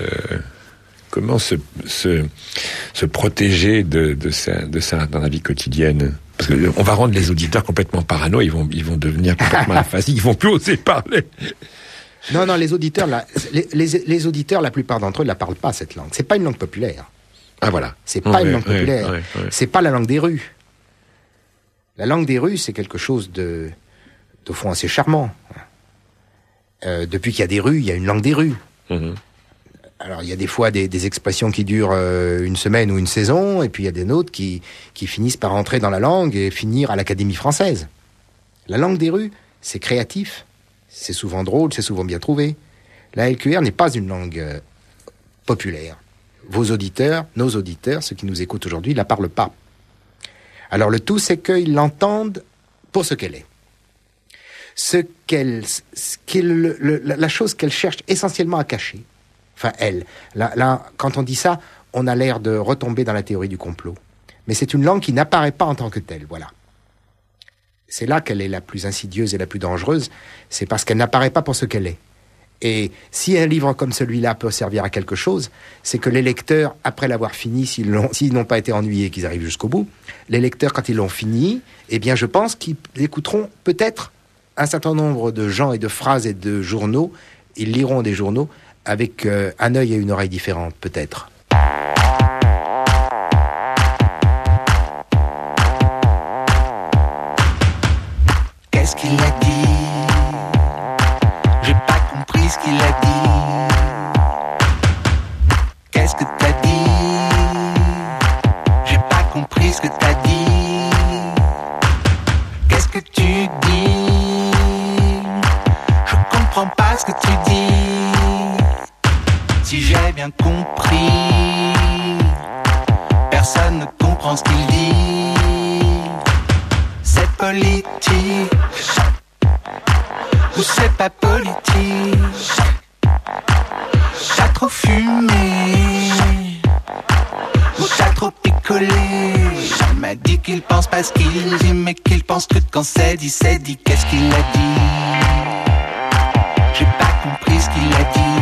protéger de ça dans la vie quotidienne ? Parce qu'on va rendre les auditeurs complètement parano, ils vont devenir complètement aphasiques, ils vont plus oser parler. Non, les auditeurs, les auditeurs, la plupart d'entre eux ne la parlent pas, cette langue. C'est pas une langue populaire. Ah voilà. C'est pas une langue populaire. C'est pas la langue des rues. La langue des rues, c'est quelque chose au fond assez charmant. Depuis qu'il y a des rues, il y a une langue des rues. Alors, il y a des fois des expressions qui durent une semaine ou une saison, et puis il y a des nôtres qui finissent par entrer dans la langue et finir à l'Académie française. La langue des rues, c'est créatif, c'est souvent drôle, c'est souvent bien trouvé. La LQR n'est pas une langue populaire. Vos auditeurs, nos auditeurs, ceux qui nous écoutent aujourd'hui, ne la parlent pas. Alors le tout, c'est qu'ils l'entendent pour ce qu'elle est. La chose qu'elle cherche essentiellement à cacher. Enfin, elle. Là, quand on dit ça, on a l'air de retomber dans la théorie du complot. Mais c'est une langue qui n'apparaît pas en tant que telle, voilà. C'est là qu'elle est la plus insidieuse et la plus dangereuse, c'est parce qu'elle n'apparaît pas pour ce qu'elle est. Et si un livre comme celui-là peut servir à quelque chose, c'est que les lecteurs, après l'avoir fini, s'ils n'ont pas été ennuyés, qu'ils arrivent jusqu'au bout, les lecteurs, quand ils l'ont fini, eh bien, je pense qu'ils écouteront peut-être un certain nombre de gens et de phrases et de journaux, ils liront des journaux avec un œil et une oreille différentes, peut-être. Qu'est-ce qu'il a dit ? J'ai pas compris ce qu'il a dit. Qu'est-ce que t'as dit ? J'ai pas compris ce que t'as dit. Qu'est-ce que tu dis ? Je comprends pas ce que tu dis. Si j'ai bien compris, personne ne comprend ce qu'il dit. C'est politique ou c'est pas politique? T'as trop fumé ou t'as trop picolé? Il m'a dit qu'il pense pas ce qu'il dit, mais qu'il pense que quand c'est dit, c'est dit. Qu'est-ce qu'il a dit? J'ai pas compris ce qu'il a dit.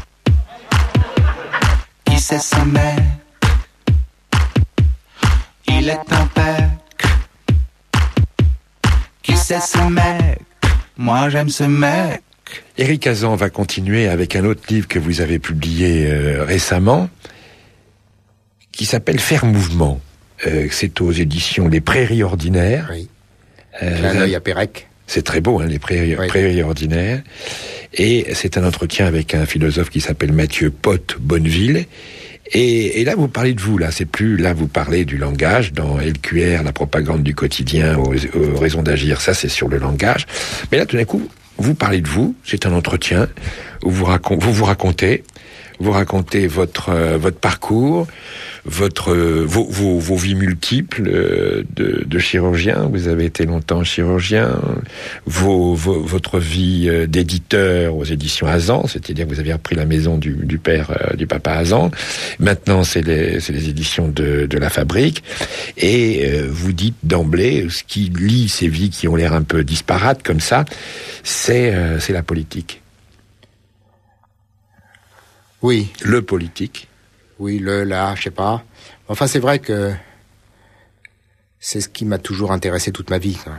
C'est sa mère. Il est ton père? Qui c'est ce mec? Moi j'aime ce mec. Éric Hazan va continuer avec un autre livre que vous avez publié récemment, qui s'appelle Faire mouvement. C'est aux éditions Les Prairies Ordinaires. Oui. Un œil à Pérec. C'est très beau, hein, Les Prairies Ordinaires. Et c'est un entretien avec un philosophe qui s'appelle Mathieu Pott-Bonneville. Et là, vous parlez de vous, là. C'est plus, là, vous parlez du langage. Dans LQR, la propagande du quotidien, aux raisons d'agir, ça, c'est sur le langage. Mais là, tout d'un coup, vous parlez de vous. C'est un entretien où vous racontez votre parcours, vos vies multiples de chirurgien. Vous avez été longtemps chirurgien. Votre vie d'éditeur aux éditions Hazan, c'est-à-dire que vous avez repris la maison du papa Hazan. Maintenant, c'est les éditions de la Fabrique. Et vous dites d'emblée, ce qui lie ces vies qui ont l'air un peu disparates comme ça, c'est la politique. Oui. Le politique. Oui, là, je sais pas. Enfin, c'est vrai que c'est ce qui m'a toujours intéressé toute ma vie, quoi.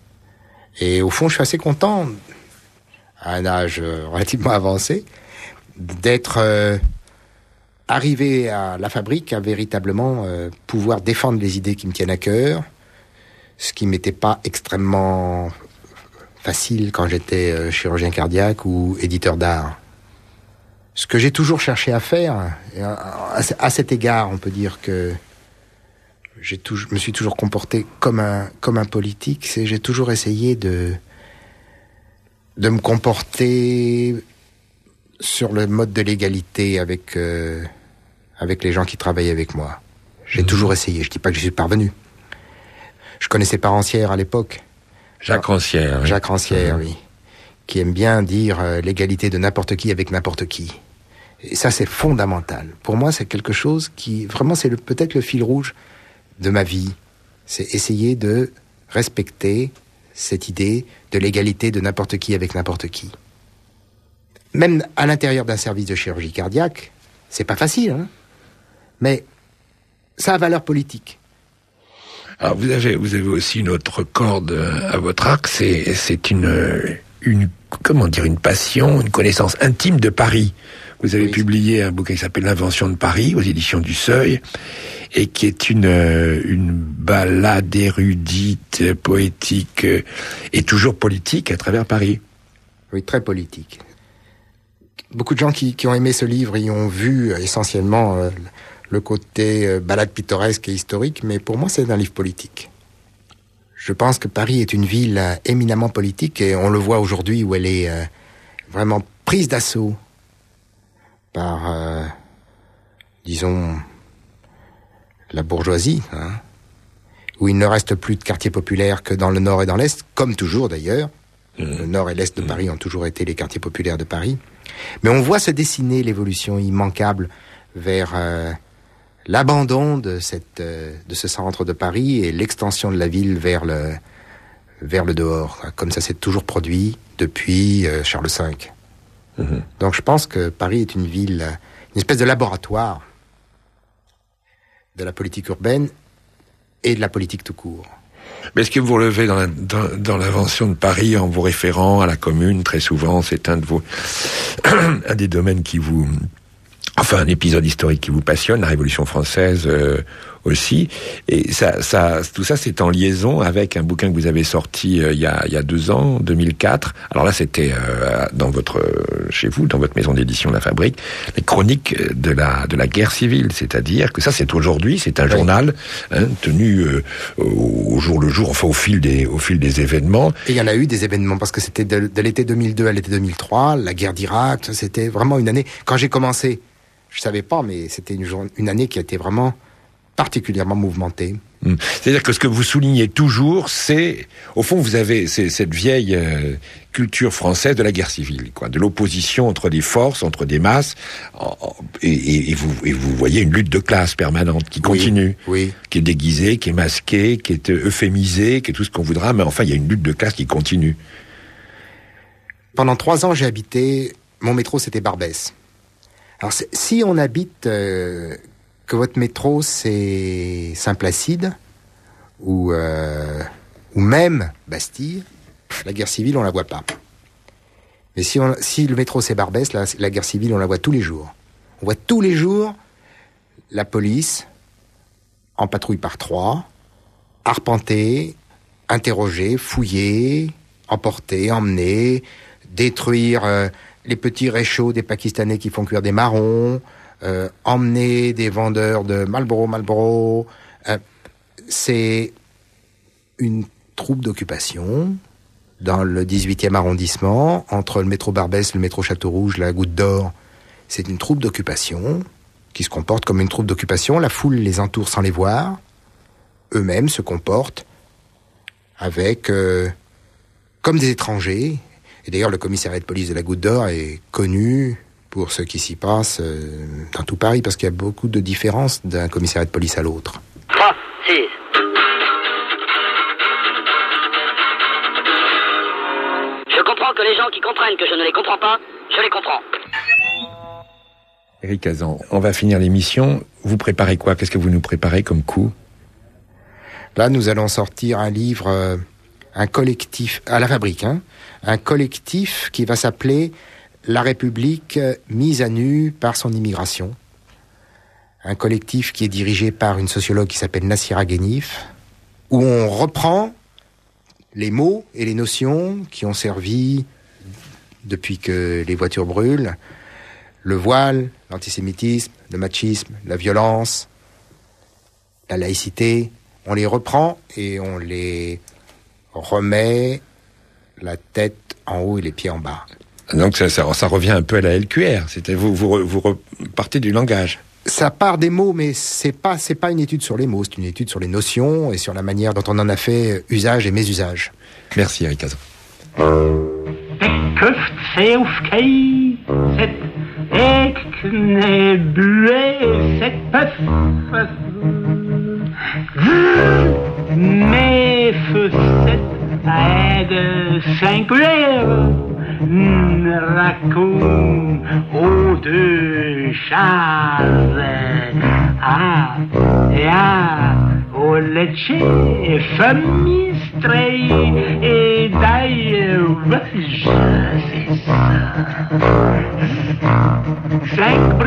Et au fond, je suis assez content, à un âge relativement avancé, d'être arrivé à la Fabrique à véritablement pouvoir défendre les idées qui me tiennent à cœur, ce qui m'était pas extrêmement facile quand j'étais chirurgien cardiaque ou éditeur d'art. Ce que j'ai toujours cherché à faire, à cet égard, on peut dire que je me suis toujours comporté comme un politique, c'est j'ai toujours essayé de me comporter sur le mode de l'égalité avec les gens qui travaillaient avec moi. J'ai toujours essayé, je dis pas que j'y suis parvenu. Je connaissais pas Rancière à l'époque. Jacques Rancière. Jacques Rancière, oui. Qui aime bien dire l'égalité de n'importe qui avec n'importe qui. Et ça, c'est fondamental. Pour moi, c'est quelque chose qui, vraiment, c'est peut-être le fil rouge de ma vie. C'est essayer de respecter cette idée de l'égalité de n'importe qui avec n'importe qui. Même à l'intérieur d'un service de chirurgie cardiaque, c'est pas facile, hein. Mais ça a valeur politique. Alors, vous avez aussi une autre corde à votre arc, c'est une passion, une connaissance intime de Paris. Vous avez publié un bouquin qui s'appelle L'Invention de Paris, aux éditions du Seuil, et qui est une balade érudite, poétique, et toujours politique à travers Paris. Oui, très politique. Beaucoup de gens qui ont aimé ce livre y ont vu essentiellement le côté balade pittoresque et historique, mais pour moi, c'est un livre politique. Je pense que Paris est une ville éminemment politique, et on le voit aujourd'hui où elle est vraiment prise d'assaut par, disons, la bourgeoisie, hein, où il ne reste plus de quartiers populaires que dans le nord et dans l'est, comme toujours d'ailleurs. Le nord et l'est de Paris ont toujours été les quartiers populaires de Paris. Mais on voit se dessiner l'évolution immanquable vers l'abandon de ce centre de Paris et l'extension de la ville vers le dehors, comme ça s'est toujours produit depuis Charles V. Donc je pense que Paris est une ville, une espèce de laboratoire de la politique urbaine et de la politique tout court. Mais est-ce que vous relevez dans l'invention de Paris en vous référant à la Commune très souvent, c'est un des domaines qui vous, enfin un épisode historique qui vous passionne, la Révolution française aussi, et tout ça c'est en liaison avec un bouquin que vous avez sorti il y a 2 ans, 2004. Alors là c'était chez vous, dans votre maison d'édition La Fabrique, les chroniques de la guerre civile, c'est-à-dire que ça c'est aujourd'hui, c'est un journal tenu au jour le jour, enfin au fil des événements. Et il y en a eu des événements parce que c'était de l'été 2002 à l'été 2003, la guerre d'Irak, c'était vraiment une année. Quand j'ai commencé, je savais pas, mais c'était une année qui a été vraiment particulièrement mouvementée. C'est-à-dire que ce que vous soulignez toujours, c'est, au fond, vous avez cette vieille culture française de la guerre civile, quoi, de l'opposition entre des forces, entre des masses, et vous voyez une lutte de classe permanente qui continue, qui est déguisée, qui est masquée, qui est euphémisée, qui est tout ce qu'on voudra, mais enfin, il y a une lutte de classe qui continue. Pendant 3 ans, j'ai habité, mon métro, c'était Barbès. Alors, si on habite, que votre métro, c'est Saint-Placide, ou même Bastille, la guerre civile, on la voit pas. Mais si le métro c'est Barbès, la guerre civile, on la voit tous les jours. On voit tous les jours la police en patrouille par 3, arpenter, interroger, fouiller, emporter, emmener, détruire les petits réchauds des Pakistanais qui font cuire des marrons, emmener des vendeurs de Marlboro. C'est une troupe d'occupation dans le 18e arrondissement, entre le métro Barbès, le métro Château-Rouge, la Goutte d'Or. C'est une troupe d'occupation qui se comporte comme une troupe d'occupation. La foule les entoure sans les voir. Eux-mêmes se comportent avec comme des étrangers. Et d'ailleurs, le commissariat de police de la Goutte d'Or est connu pour ce qui s'y passe dans tout Paris, parce qu'il y a beaucoup de différences d'un commissariat de police à l'autre. 3, 6. Je comprends que les gens qui comprennent que je ne les comprends pas, je les comprends. Éric Cazan, on va finir l'émission. Vous préparez quoi? Qu'est-ce que vous nous préparez comme coup? Là, nous allons sortir un livre, un collectif, à la Fabrique, un collectif qui va s'appeler « La République mise à nu par son immigration ». Un collectif qui est dirigé par une sociologue qui s'appelle Nassira Ghenif, où on reprend les mots et les notions qui ont servi depuis que les voitures brûlent, le voile, l'antisémitisme, le machisme, la violence, la laïcité. On les reprend et on les remet la tête en haut et les pieds en bas. Donc ça revient un peu à la LQR. C'était vous repartez du langage. Ça part des mots, mais c'est pas une étude sur les mots, c'est une étude sur les notions et sur la manière dont on en a fait usage et mésusage. Merci Éric Cazan. Mes faussettes à aide singulière racontent aux deux chars au lecce famistrei et d'ailleurs c'est ça 5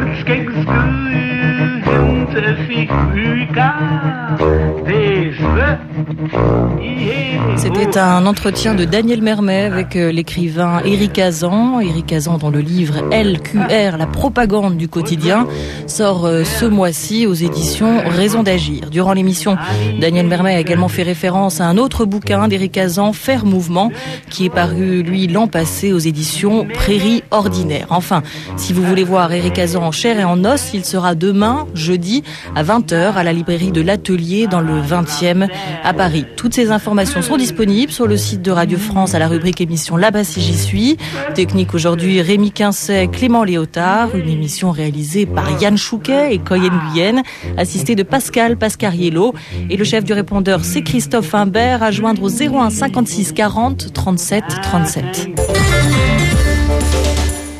C'était un entretien de Daniel Mermet avec l'écrivain Éric Cazan. Éric Cazan, dont le livre LQR, la propagande du quotidien, sort ce mois-ci aux éditions Raison d'agir. Durant l'émission, Daniel Mermet a également fait référence à un autre bouquin d'Éric Cazan, Faire mouvement, qui est paru, lui, l'an passé aux éditions Prairie ordinaire. Enfin, si vous voulez voir Éric Cazan en chair et en os, il sera demain, jeudi, à 20h, à la librairie de l'Atelier, dans le 20e, à Paris. Toutes ces informations sont disponibles sur le site de Radio France à la rubrique émission Là-bas si j'y suis. Technique aujourd'hui, Rémi Quincet, Clément Léotard. Une émission réalisée par Yann Chouquet et Coyen Guyenne, assisté de Pascal Pascariello. Et le chef du répondeur, c'est Christophe Imbert, à joindre au 01 56 40 37 37.